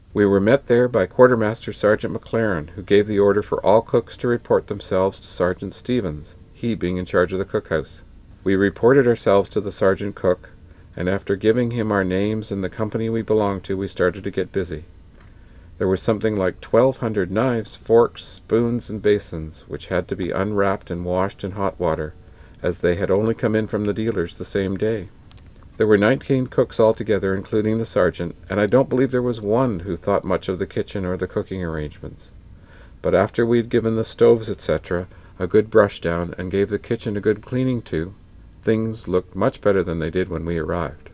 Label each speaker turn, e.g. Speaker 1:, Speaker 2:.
Speaker 1: We were met there by Quartermaster Sergeant McLaren, who gave the order for all cooks to report themselves to Sergeant Stevens, he being in charge of the cookhouse. We reported ourselves to the sergeant cook, and after giving him our names and the company we belonged to, we started to get busy. There was something like 1,200 knives, forks, spoons, and basins, which had to be unwrapped and washed in hot water, as they had only come in from the dealers the same day. There were 19 cooks altogether, including the sergeant, and I don't believe there was one who thought much of the kitchen or the cooking arrangements. But after we'd given the stoves, etc., a good brush down and gave the kitchen a good cleaning too, things looked much better than they did when we arrived.